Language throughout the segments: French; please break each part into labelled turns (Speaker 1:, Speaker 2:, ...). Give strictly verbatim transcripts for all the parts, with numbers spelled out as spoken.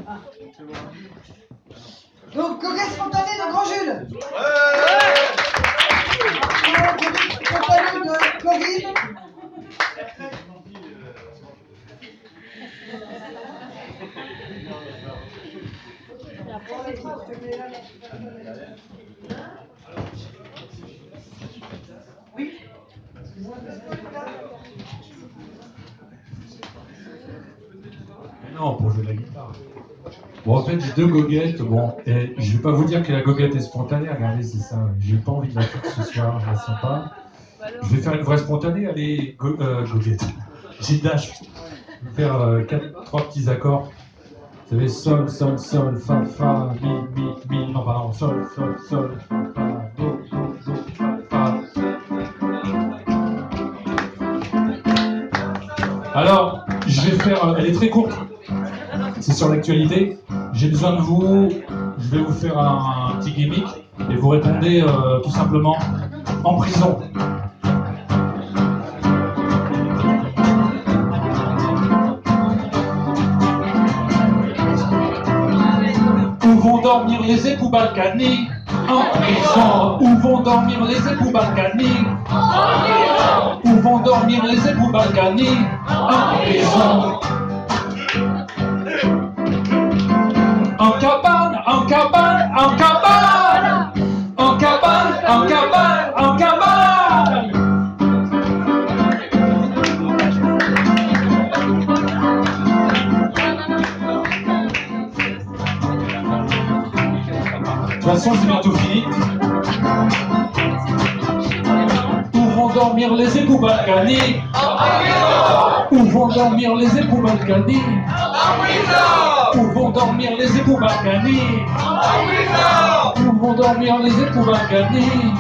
Speaker 1: Donc, goguette spontanée de Grand Jules. Goguette spontanée de Corinne. Oui.
Speaker 2: Non, pour jouer de la guitare. Bon, en fait, j'ai deux goguettes. Bon, et je vais pas vous dire que la goguette est spontanée. Regardez, c'est ça. J'ai pas envie de la faire ce soir. Je la sens pas. Je vais faire une vraie spontanée. Allez, go, euh, goguette. J'ai dash. Je vais faire euh, quatre, trois petits accords. Vous savez, sol, sol, sol, fa, fa, mi, mi, mi. Non, pardon, sol, sol, sol, fa, fa, do, do, do, fa, fa. Alors, je vais faire. Euh, elle est très courte. C'est sur l'actualité. J'ai besoin de vous. Je vais vous faire un, un petit gimmick et vous répondez euh, tout simplement en prison. Où vont dormir les époux balkaniques? En prison. Où vont dormir les époux balkaniques? En prison. Où vont dormir les époux balkaniques? En prison. En cabane, en cabane, en cabane, en cabane, en cabane, en cabane. De toute façon, c'est bientôt fini. Où vont dormir les époux balkaniques? Où vont dormir les époux balkaniques? Où vont dormir les époux balkaniques? Où vont dormir les époux balkaniques?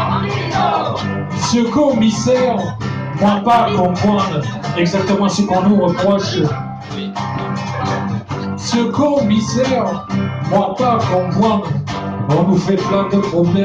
Speaker 2: Ce commissaire, moi pas comprendre exactement ce qu'on nous reproche. Ce commissaire, moi pas comprendre, on nous fait plein de problèmes.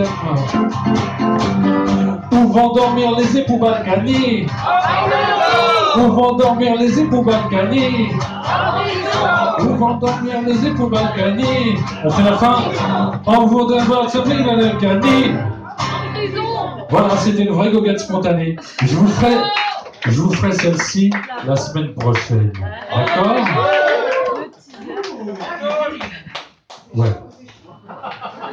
Speaker 2: Où vont dormir les époux balkaniques? Où vont dormir les époux balkaniques? Où vont dormir les époux balkaniques? On fait la fin. On vous devoir se faire la balkanique. Voilà, c'était une vraie goguette spontanée. Je vous ferai, je vous ferai celle-ci la semaine prochaine. D'accord? Ouais.